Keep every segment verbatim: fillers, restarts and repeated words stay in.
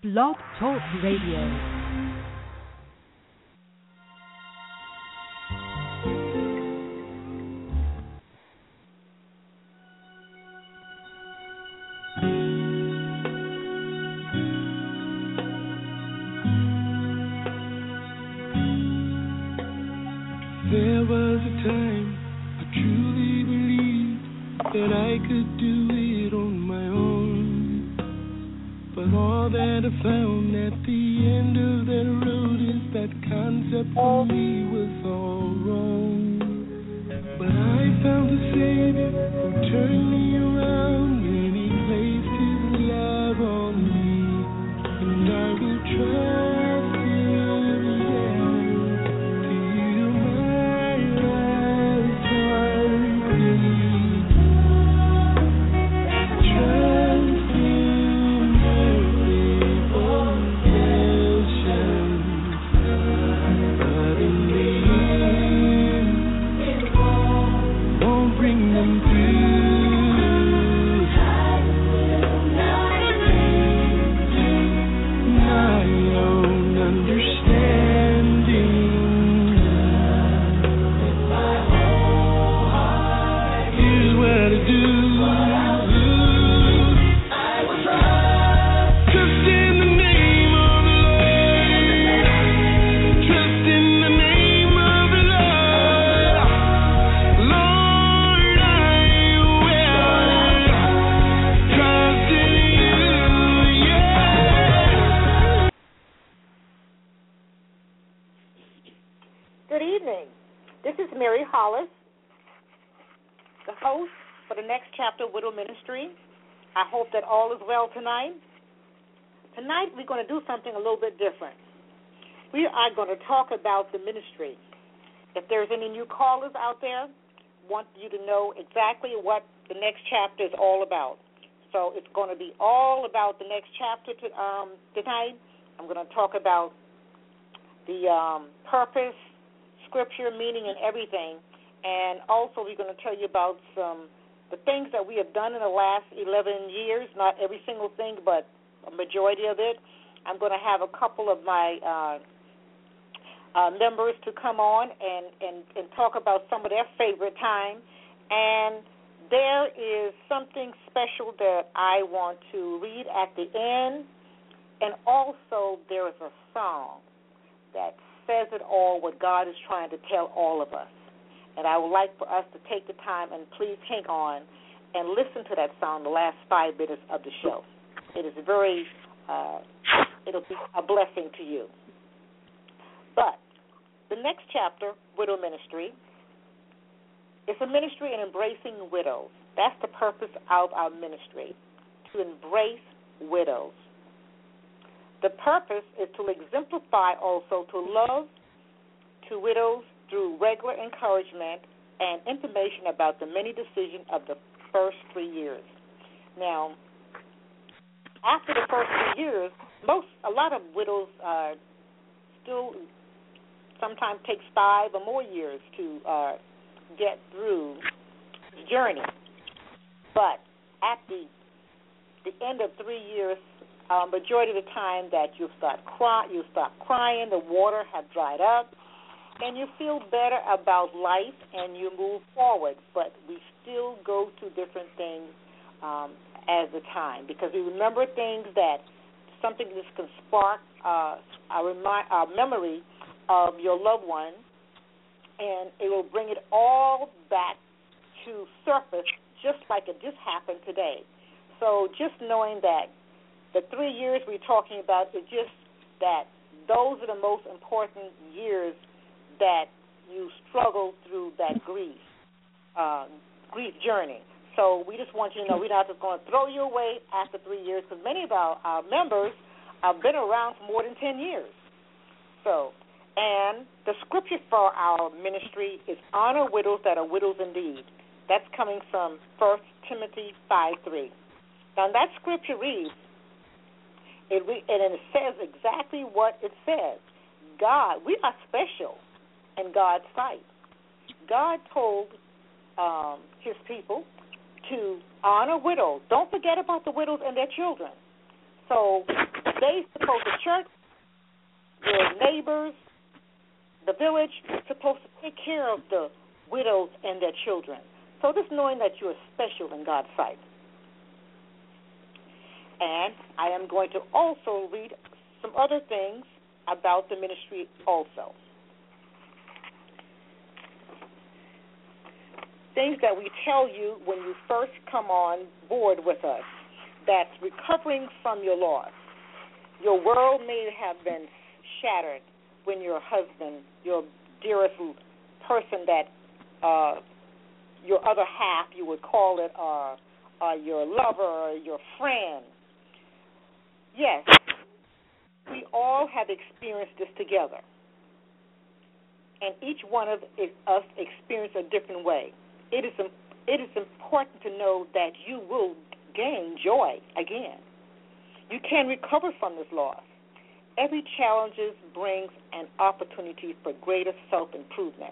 Blog Talk Radio. There was a time I truly believed that I could do it on my own. But all that I found at the end of that road is that concept for me was all wrong. But I found a Savior who turned me around and He placed His love on me. And I will trust Him, yeah. Widow Ministry. I hope that all is well tonight. Tonight we're going to do something a little bit different. We are going to talk about the ministry. If there's any new callers out there, want you to know exactly what the next chapter is all about. So it's going to be all about the next chapter to, um, tonight. I'm going to talk about the um, purpose, scripture, meaning, and everything. And also we're going to tell you about some the things that we have done in the last eleven years, not every single thing, but a majority of it. I'm going to have a couple of my uh, uh, members to come on and, and, and talk about some of their favorite time. And there is something special that I want to read at the end. And also there is a song that says it all, what God is trying to tell all of us. And I would like for us to take the time and please hang on and listen to that song the last five minutes of the show. It is very, uh, it'll be a blessing to you. But the next chapter, Widow Ministry, is a ministry in embracing widows. That's the purpose of our ministry, to embrace widows. The purpose is to exemplify also to love to widows through regular encouragement and information about the many decisions of the first three years. Now, after the first three years, most a lot of widows uh, still sometimes takes five or more years to uh, get through the journey. But at the the end of three years, uh, majority of the time that you start cry, you start crying, the water have dried up. And you feel better about life and you move forward, but we still go through different things um, as the time because we remember things that something that can spark uh, our, remi- our memory of your loved one, and it will bring it all back to surface just like it just happened today. So just knowing that the three years we're talking about is just that those are the most important years that you struggle through that grief, uh, grief journey. So we just want you to know we're not just going to throw you away after three years because many of our, our members have been around for more than ten years. So, and the scripture for our ministry is honor widows that are widows indeed. That's coming from First Timothy five three. Now that scripture reads, it re- and it says exactly what it says. God, we are special in God's sight. God told um, his people to honor widows. Don't forget about the widows and their children. So they supposed to church, your neighbors, the village is supposed to take care of the widows and their children. So just knowing that you are special in God's sight. And I am going to also read some other things about the ministry also. Things that we tell you when you first come on board with us. That's recovering from your loss. Your world may have been shattered when your husband, your dearest person that uh, your other half, you would call it, uh, uh, your lover or your friend. Yes, we all have experienced this together. And each one of us experienced a different way. It is, it is important to know that you will gain joy again. You can recover from this loss. Every challenge brings an opportunity for greater self-improvement.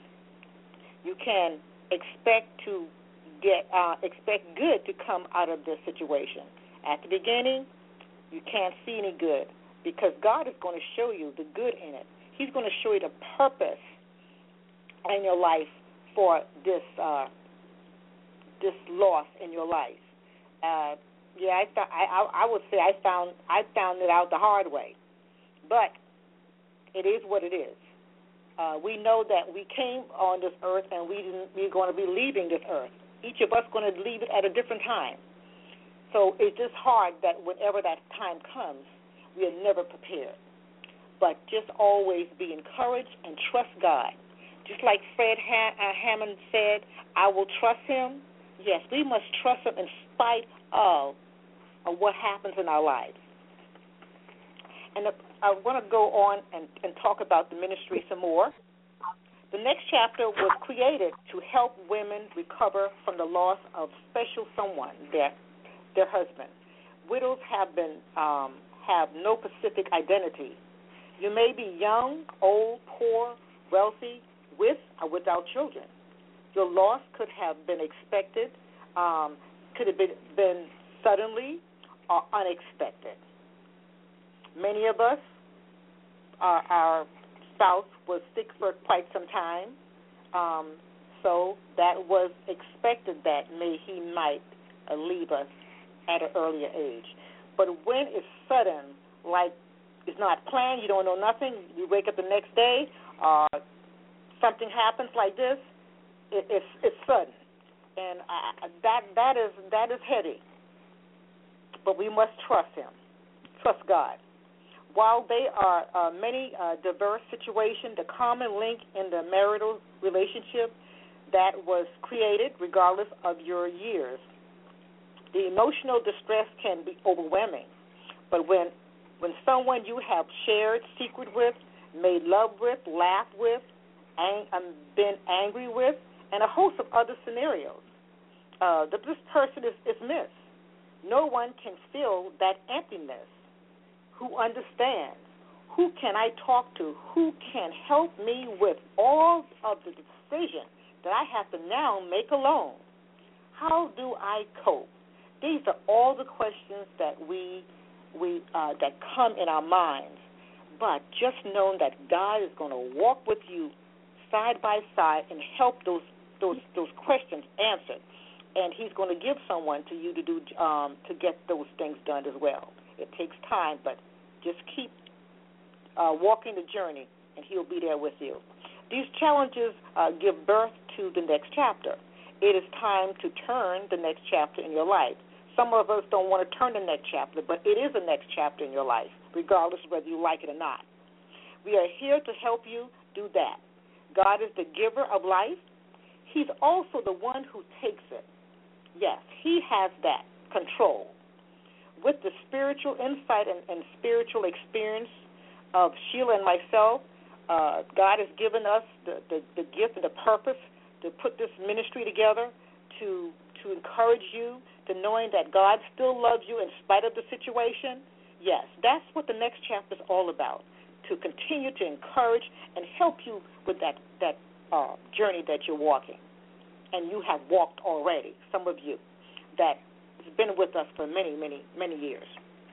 You can expect to get uh, expect good to come out of this situation. At the beginning, you can't see any good because God is going to show you the good in it. He's going to show you the purpose in your life for this uh, this loss in your life. Uh, yeah, I, th- I I would say I found I found it out the hard way, but it is what it is. Uh, we know that we came on this earth and we didn't, we're going to be leaving this earth. Each of us going to leave it at a different time. So it's just hard that whenever that time comes, we are never prepared. But just always be encouraged and trust God. Just like Fred ha- uh, Hammond said, I will trust him. Yes, we must trust him in spite of, of what happens in our lives. And the, I want to go on and, and talk about the ministry some more. The next chapter was created to help women recover from the loss of special someone, their their husband. Widows have been um, have no specific identity. You may be young, old, poor, wealthy, with or without children. Your loss could have been expected, um, could have been, been suddenly or unexpected. Many of us, uh, our spouse was sick for quite some time, um, so that was expected that may he might uh, leave us at an earlier age. But when it's sudden, like it's not planned, you don't know nothing, you wake up the next day, uh, something happens like this, it, it's it's sudden, and I, that that is that is heavy. But we must trust Him, trust God. While there are uh, many uh, diverse situations, the common link in the marital relationship that was created, regardless of your years. The emotional distress can be overwhelming, but when when someone you have shared secret with, made love with, laughed with, ang- um, been angry with, and a host of other scenarios, uh, that this person is, is missed. No one can fill that emptiness. Who understands? Who can I talk to? Who can help me with all of the decision that I have to now make alone? How do I cope? These are all the questions that we we uh, that come in our minds. But just know that God is going to walk with you side by side and help those those those questions answered, and He's going to give someone to you to do um, to get those things done as well. It takes time, but just keep uh, walking the journey, and He'll be there with you. These challenges uh, give birth to the next chapter. It is time to turn the next chapter in your life. Some of us don't want to turn the next chapter, but it is the next chapter in your life, regardless of whether you like it or not. We are here to help you do that. God is the giver of life. He's also the one who takes it. Yes, He has that control. With the spiritual insight and, and spiritual experience of Sheila and myself, uh, God has given us the, the, the gift and the purpose to put this ministry together to to encourage you to knowing that God still loves you in spite of the situation. Yes, that's what the next chapter is all about, to continue to encourage and help you with that, that uh, journey that you're walking. And you have walked already, some of you, that has been with us for many, many, many years.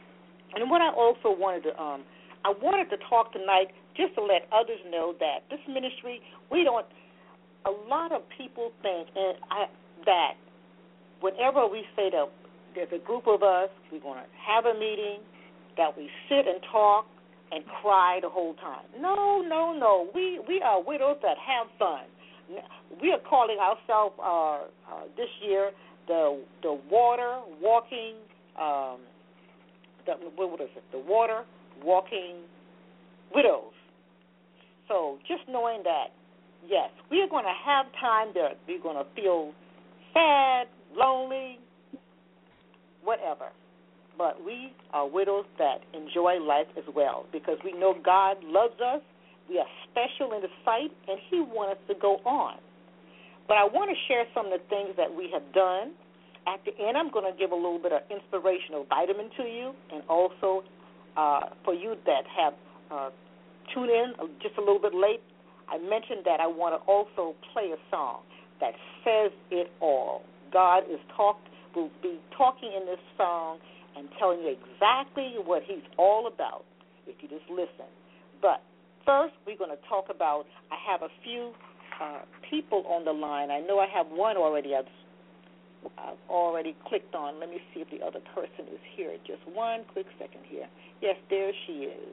And what I also wanted to, um, I wanted to talk tonight just to let others know that this ministry, we don't, a lot of people think and I, that whenever we say that there's a group of us, we're going to have a meeting, that we sit and talk and cry the whole time. No, no, no. We we are widows that have fun. We are calling ourselves uh, uh, this year the the water walking, um, the, what is it? The water walking widows. So just knowing that, yes, we are going to have time that we're going to feel sad, lonely, whatever. But we are widows that enjoy life as well because we know God loves us. We are special in His sight, and He wants us to go on. But I want to share some of the things that we have done. At the end, I'm going to give a little bit of inspirational vitamin to you, and also uh, for you that have uh, tuned in just a little bit late, I mentioned that I want to also play a song that says it all. God is talk will be talking in this song and telling you exactly what He's all about if you just listen. But first, we're going to talk about, I have a few uh, people on the line. I know I have one already I've, I've already clicked on. Let me see if the other person is here. Just one quick second here. Yes, there she is.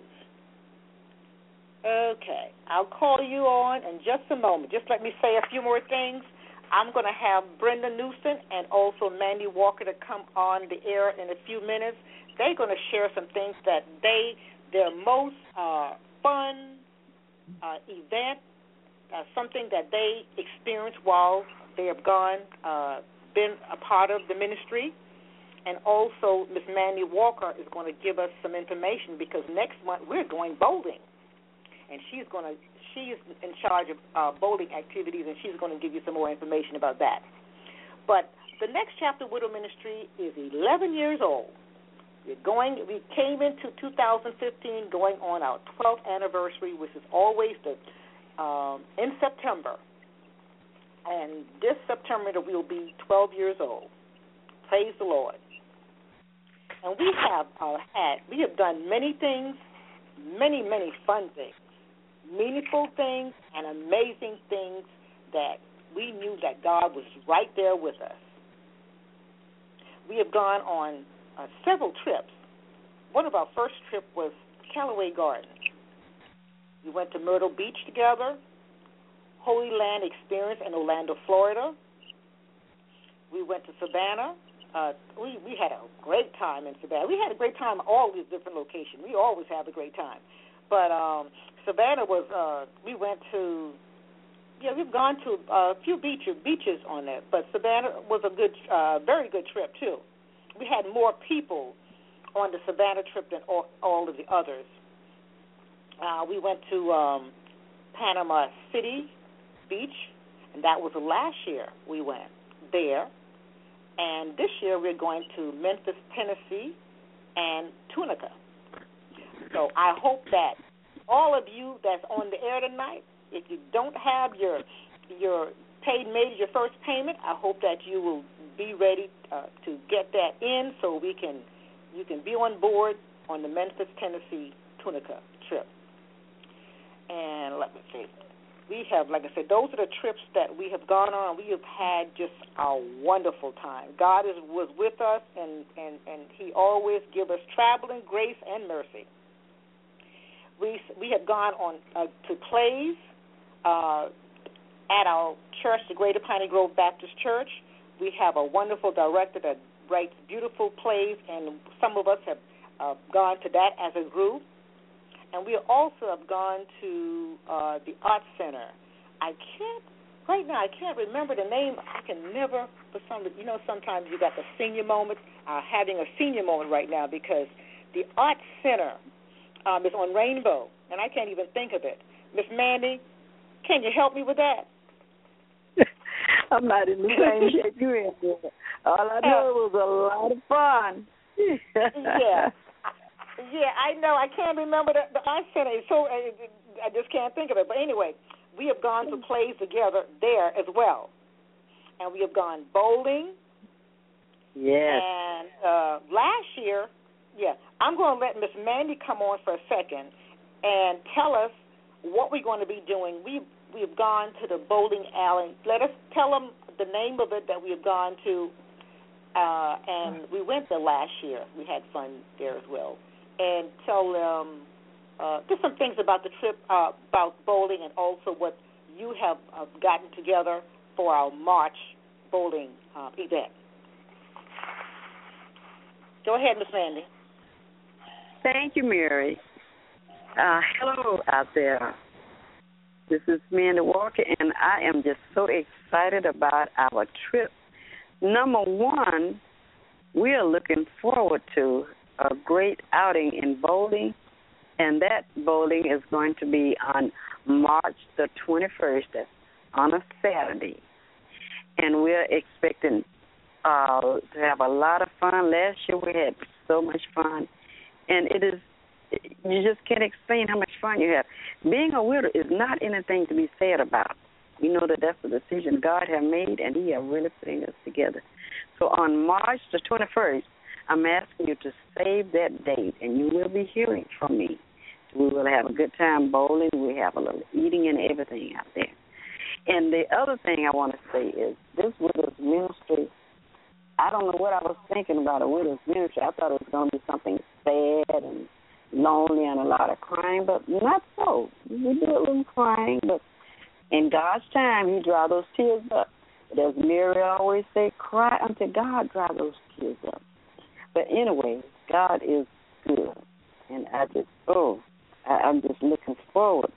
Okay, I'll call you on in just a moment. Just let me say a few more things. I'm going to have Brenda Newsom and also Mandy Walker to come on the air in a few minutes. They're going to share some things that they, their most uh, fun uh, event, uh, something that they experienced while they have gone, uh, been a part of the ministry. And also Miss Mandy Walker is going to give us some information because next month we're going bowling. And she's going to, she's in charge of uh, bowling activities, and she's going to give you some more information about that. But the next chapter of Widow Ministry is eleven years old. We're going, we came into two thousand fifteen going on our twelfth anniversary, which is always the um, in September. And this September we will be twelve years old. Praise the Lord. And we have uh, had, we have done many things, many, many fun things, meaningful things, and amazing things that we knew that God was right there with us. We have gone on uh, several trips. One of our first trips was Callaway Gardens. We went to Myrtle Beach together, Holy Land Experience in Orlando, Florida. We went to Savannah. Uh, we, we had a great time in Savannah. We had a great time at all these different locations. We always have a great time. But um, Savannah was, uh, we went to, yeah, we've gone to a few beaches, beaches on there. But Savannah was a good, uh, very good trip, too. We had more people on the Savannah trip than all, all of the others. Uh, we went to um, Panama City Beach, and that was last year we went there. And this year we're going to Memphis, Tennessee, and Tunica. So I hope that all of you that's on the air tonight, if you don't have your your paid made your first payment, I hope that you will be ready uh, to get that in so we can you can be on board on the Memphis, Tennessee, Tunica trip. And let me see. We have, like I said, those are the trips that we have gone on. We have had just a wonderful time. God is, was with us, and, and, and He always gives us traveling grace and mercy. We we have gone on uh, to plays uh, at our church, the Greater Piney Grove Baptist Church. We have a wonderful director that writes beautiful plays, and some of us have uh, gone to that as a group. And we also have gone to uh, the Art Center. I can't, right now, I can't remember the name. I can never, for some, you know, sometimes you got the senior moment. Uh, having a senior moment right now because the Art Center um, is on Rainbow, and I can't even think of it. Miss Mandy, can you help me with that? I'm not in the same shape you're in. All I know uh, was a lot of fun. Yeah. Yeah, I know. I can't remember the, the art center. So I, I just can't think of it. But anyway, we have gone to plays together there as well, and we have gone bowling. Yes. And uh, last year Yeah, I'm going to let Miss Mandy come on for a second and tell us what we're going to be doing. We we've gone to the bowling alley. Let us tell them the name of it that we have gone to, uh, and we went there last year. We had fun there as well, and tell them uh, just some things about the trip, uh, about bowling, and also what you have uh, gotten together for our March bowling uh, event. Go ahead, Miss Mandy. Thank you, Mary. Uh, hello out there. This is Mandy Walker, and I am just so excited about our trip. Number one, we are looking forward to a great outing in bowling, and that bowling is going to be on March the twenty-first, on a Saturday. And we're expecting uh, to have a lot of fun. Last year we had so much fun, and it is you just can't explain how much fun you have. Being a widow is not anything to be sad about. We know that that's a decision God has made, and He has really putting us together. So on March the twenty-first, I'm asking you to save that date, and you will be hearing from me. We will have a good time bowling. We have a little eating and everything out there. And the other thing I want to say is this widow's ministry, I don't know what I was thinking about a widow's ministry. I thought it was going to be something sad and lonely and a lot of crying, but not so. We do a little crying, but in God's time, He dry those tears up. But as Mary always say, cry until God dry those tears up. But anyway, God is good, and I just, oh, I, I'm just looking forward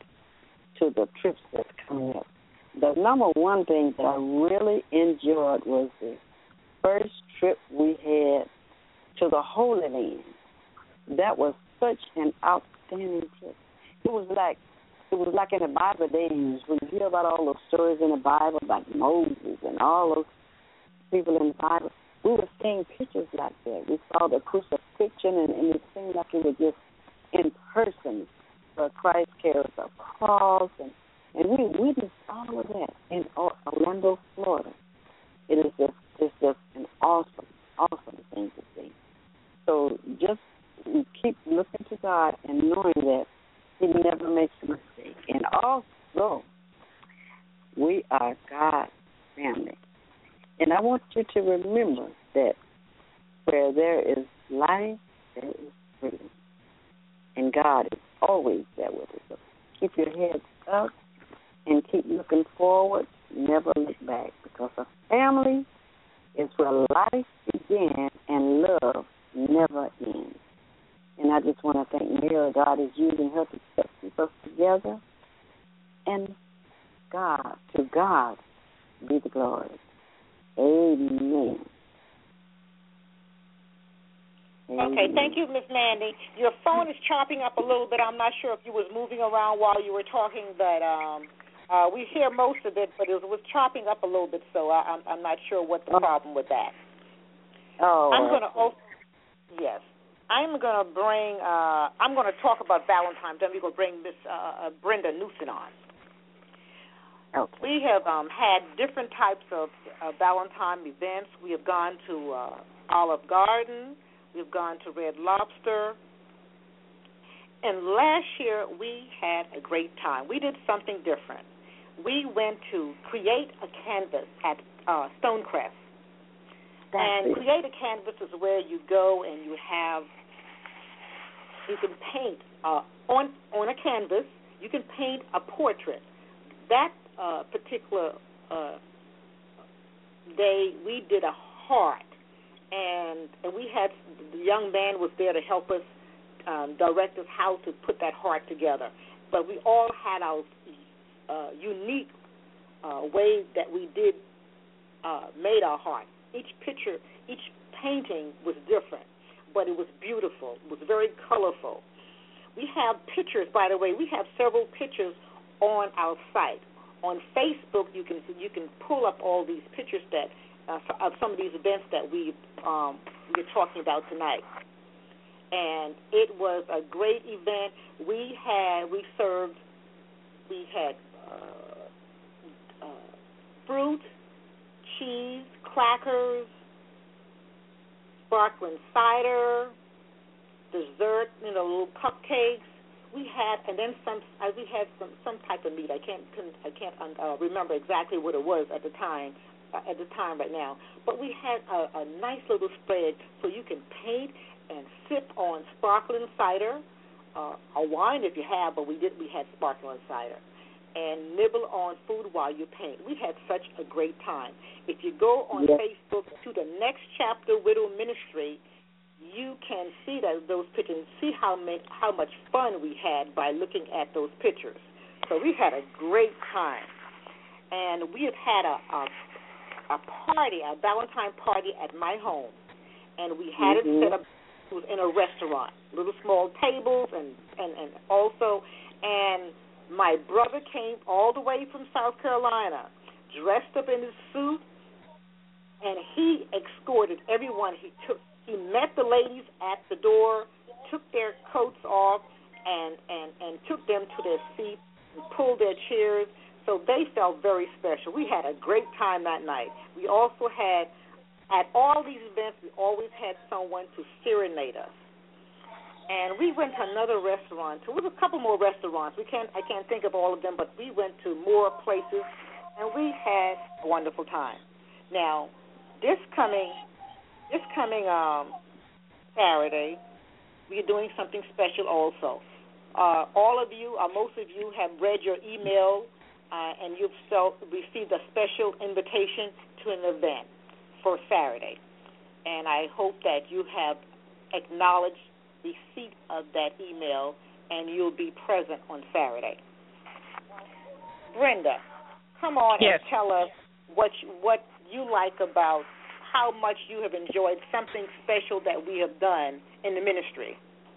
to the trips that's coming up. The number one thing that I really enjoyed was the first trip we had to the Holy Land. That was such an outstanding trip. It was like it was like in the Bible days when you hear about all those stories in the Bible about Moses and all those people in the Bible. We were seeing pictures like that. We saw the crucifixion, and, and it seemed like it was just in person. Where Christ carries a cross, and, and we witnessed all of that in Orlando, Florida. It is just it's just an awesome, awesome thing to see. So just keep looking to God and knowing that He never makes a mistake. And also, we are God's family. And I want you to remember that where there is life, there is freedom. And God is always there with us. So keep your heads up and keep looking forward. Never look back, because a family is where life begins and love never ends. And I just want to thank Mary. God is using her to keep us together. And God, to God be the glory. Amen. Okay, thank you, Miss Mandy. Your phone is chopping up a little bit. I'm not sure if you was moving around while you were talking, but um, uh, we hear most of it, but it was chopping up a little bit, so I, I'm, I'm not sure what the problem with that. Oh, I'm going to open, yes. I'm going to bring, uh, I'm going to talk about Valentine's. Then we're going to bring Miss uh, Brenda Newsom on. Okay. We have um, had different types of uh, Valentine events. We have gone to uh, Olive Garden. We've gone to Red Lobster. And last year we had a great time. We did something different. We went to Create a Canvas at uh, Stonecrest. That's and it. Create a Canvas is where you go and you have, you can paint uh, on on a canvas. You can paint a portrait. That uh, particular uh, day, we did a heart, and and we had the young man was there to help us um, direct us how to put that heart together. But we all had our uh, unique uh, way that we did uh, made our heart. Each picture, each painting was different, but it was beautiful. It was very colorful. We have pictures, by the way. We have several pictures on our site. On Facebook, you can you can pull up all these pictures that uh, of some of these events that we um, we're talking about tonight. And it was a great event. We had we served we had uh, uh, fruit, cheese, crackers, sparkling cider, dessert, you know, little cupcakes. We had, and then some. Uh, we had some some type of meat. I can't I can't uh, remember exactly what it was at the time. Uh, at the time right now, but we had a, a nice little spread so you can paint and sip on sparkling cider, uh, a wine if you have, but we did. We had sparkling cider, and nibble on food while you paint. We had such a great time. If you go on yes. Facebook to the Next Chapter Widow Ministry, you can see that those pictures, see how many, how much fun we had by looking at those pictures. So we had a great time, and we have had a, a a party, a Valentine party at my home, and we had mm-hmm. it set up. It was in a restaurant, little small tables, and, and, and also, and my brother came all the way from South Carolina, dressed up in his suit, and he escorted everyone. He took, he met the ladies at the door, took their coats off, and, and, and took them to their seats and pulled their chairs. So they felt very special. We had a great time that night. We also had, at all these events, we always had someone to serenade us. And we went to another restaurant. There was a couple more restaurants. We can't, I can't think of all of them, but we went to more places, and we had a wonderful time. Now, this coming, this coming um, Saturday, we're doing something special also. Uh, all of you, or most of you, have read your email. Uh, and you've so received a special invitation to an event for Saturday. And I hope that you have acknowledged receipt of that email and you'll be present on Saturday. Brenda, come on yes. and tell us what you, what you like about how much you have enjoyed something special that we have done in the ministry.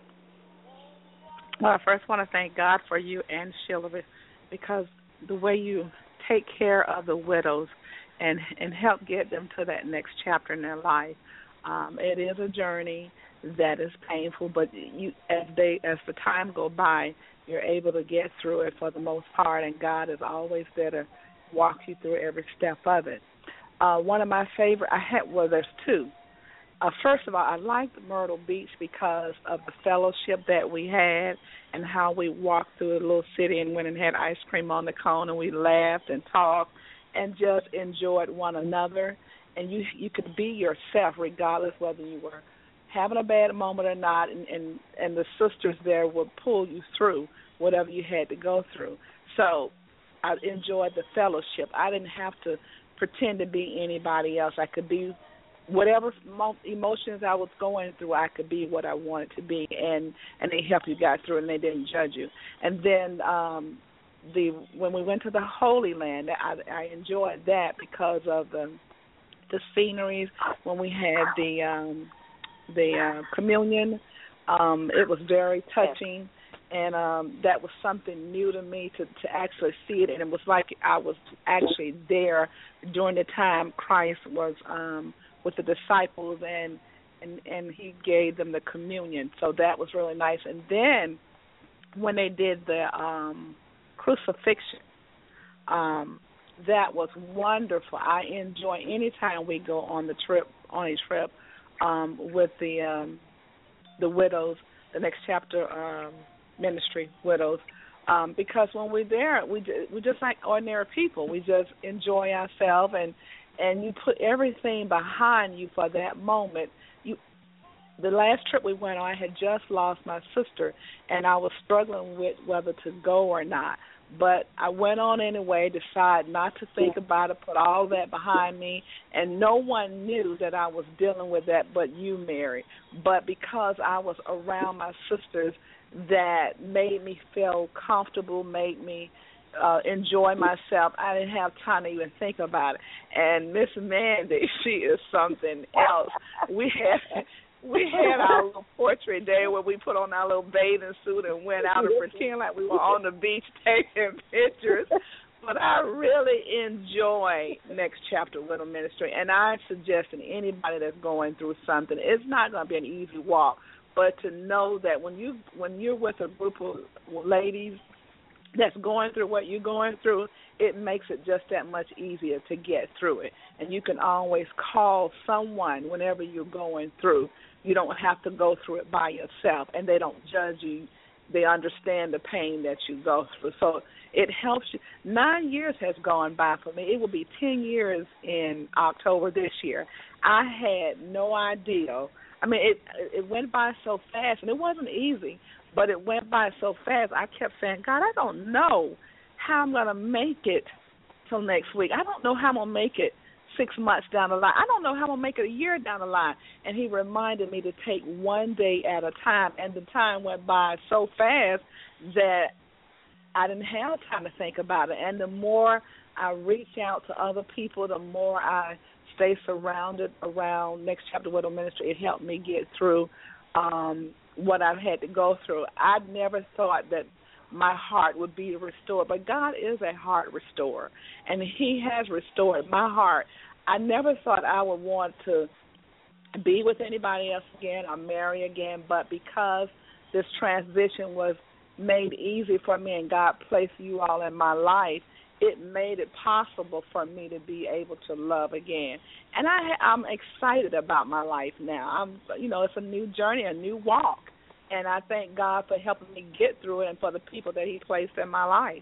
Well, I first want to thank God for you and Sheila because the way you take care of the widows and and help get them to that next chapter in their life. Um, it is a journey that is painful, but you as they as the time go by, you're able to get through it for the most part, and God is always there to walk you through every step of it. Uh, one of my favorite, I had well, there's two. Uh, first of all, I liked Myrtle Beach because of the fellowship that we had and how we walked through the little city and went and had ice cream on the cone, and we laughed and talked and just enjoyed one another. And you you could be yourself regardless whether you were having a bad moment or not, and, and, and the sisters there would pull you through whatever you had to go through. So I enjoyed the fellowship. I didn't have to pretend to be anybody else. I could be whatever emotions I was going through, I could be what I wanted to be, and, and they helped you get through, and they didn't judge you. And then um, the when we went to the Holy Land, I, I enjoyed that because of the the sceneries. When we had the um, the uh, communion, um, it was very touching, and um, that was something new to me to, to actually see it, and it was like I was actually there during the time Christ was um, with the disciples, and, and and he gave them the communion. So that was really nice. And then when they did the um, crucifixion, um, that was wonderful. I enjoy any time we go on the trip, on a trip um, with the um, the widows, the Next Chapter um, Ministry widows, um, because when we're there, we we're just like ordinary people. We just enjoy ourselves, and and you put everything behind you for that moment. You, the last trip we went on, I had just lost my sister, and I was struggling with whether to go or not. But I went on anyway, decided not to think about it, put all that behind me, and no one knew that I was dealing with that but you, Mary. But because I was around my sisters, that made me feel comfortable, made me uh, enjoy myself. I didn't have time to even think about it. And Miss Mandy, she is something else. We had we had our little portrait day where we put on our little bathing suit and went out and pretend like we were on the beach taking pictures. But I really enjoy Next Chapter Widow Ministry, and I suggest to anybody that's going through something, it's not going to be an easy walk, but to know that when you when you're with a group of ladies that's going through what you're going through, it makes it just that much easier to get through it. And you can always call someone whenever you're going through you don't have to go through it by yourself, and they don't judge you. They understand the pain that you go through. So it helps you. Nine years has gone by for me. It will be ten years in October this year. I had no idea. I mean, it it went by so fast, and it wasn't easy, but it went by so fast. I kept saying, God, I don't know how I'm going to make it till next week. I don't know how I'm going to make it six months down the line. I don't know how I'm going to make it a year down the line. And he reminded me to take one day at a time, and the time went by so fast that I didn't have time to think about it. And the more I reach out to other people, the more I stay surrounded around Next Chapter Widow Ministry. It helped me get through um, what I've had to go through. I never thought that my heart would be restored, but God is a heart restorer, and he has restored my heart. I never thought I would want to be with anybody else again or marry again, but because this transition was made easy for me and God placed you all in my life, it made it possible for me to be able to love again. And I, I'm excited about my life now. I'm, you know, it's a new journey, a new walk. And I thank God for helping me get through it and for the people that he placed in my life.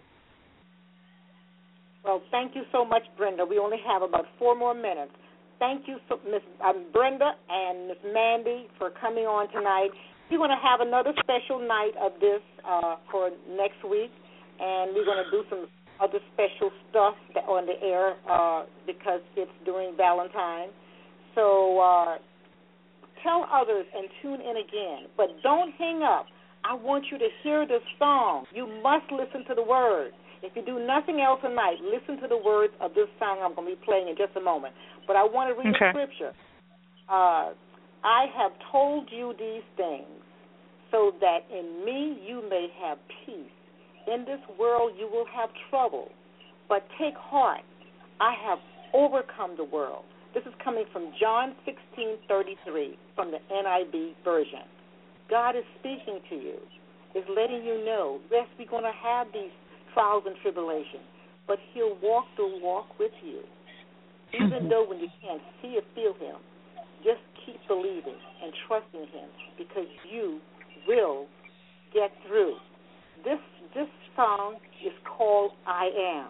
Well, thank you so much, Brenda. We only have about four more minutes. Thank you, so, Miss um, Brenda and Miss Mandy, for coming on tonight. We're going to have another special night of this uh, for next week, and we're going to do some other special stuff that on the air uh, because it's during Valentine's. So uh, tell others and tune in again, but don't hang up. I want you to hear this song. You must listen to the words. If you do nothing else tonight, listen to the words of this song I'm going to be playing in just a moment. But I want to read okay. the scripture. Uh, I have told you these things so that in me you may have peace. In this world you will have trouble, but take heart. I have overcome the world. This is coming from John sixteen thirty-three from the N I V version. God is speaking to you, is letting you know, yes, we're going to have these trials and tribulations, but he'll walk the walk with you. Even though when you can't see or feel him, just keep believing and trusting him because you will get through. This this song is called I Am.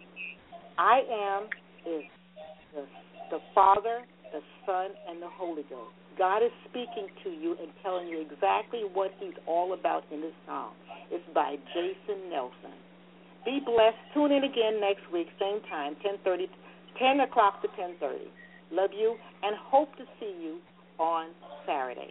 I Am is the, the Father, the Son, and the Holy Ghost. God is speaking to you and telling you exactly what he's all about in this song. It's by Jason Nelson. Be blessed. Tune in again next week, same time, ten thirty, ten o'clock to ten thirty. Love you and hope to see you on Saturday.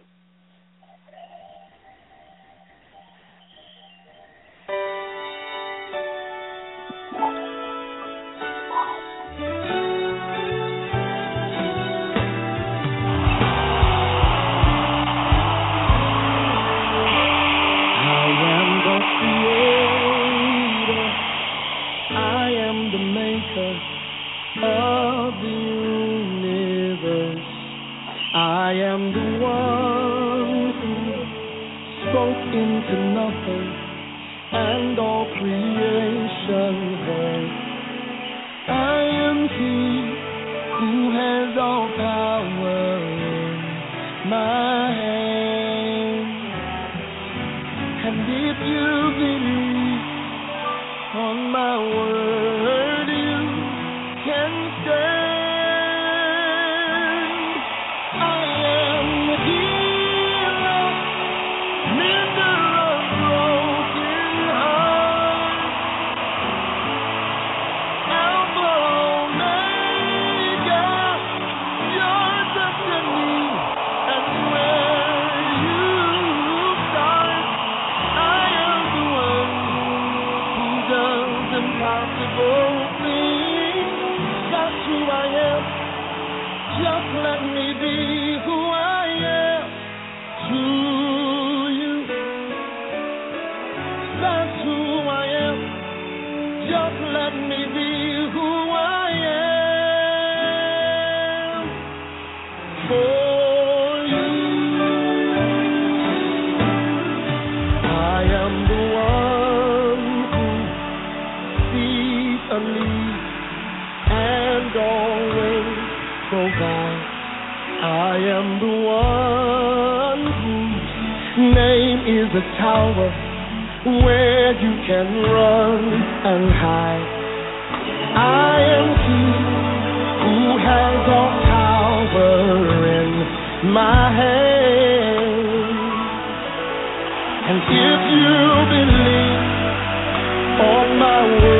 I am the one name is a tower where you can run and hide. I am He who has all power in my hand. And if you believe all my words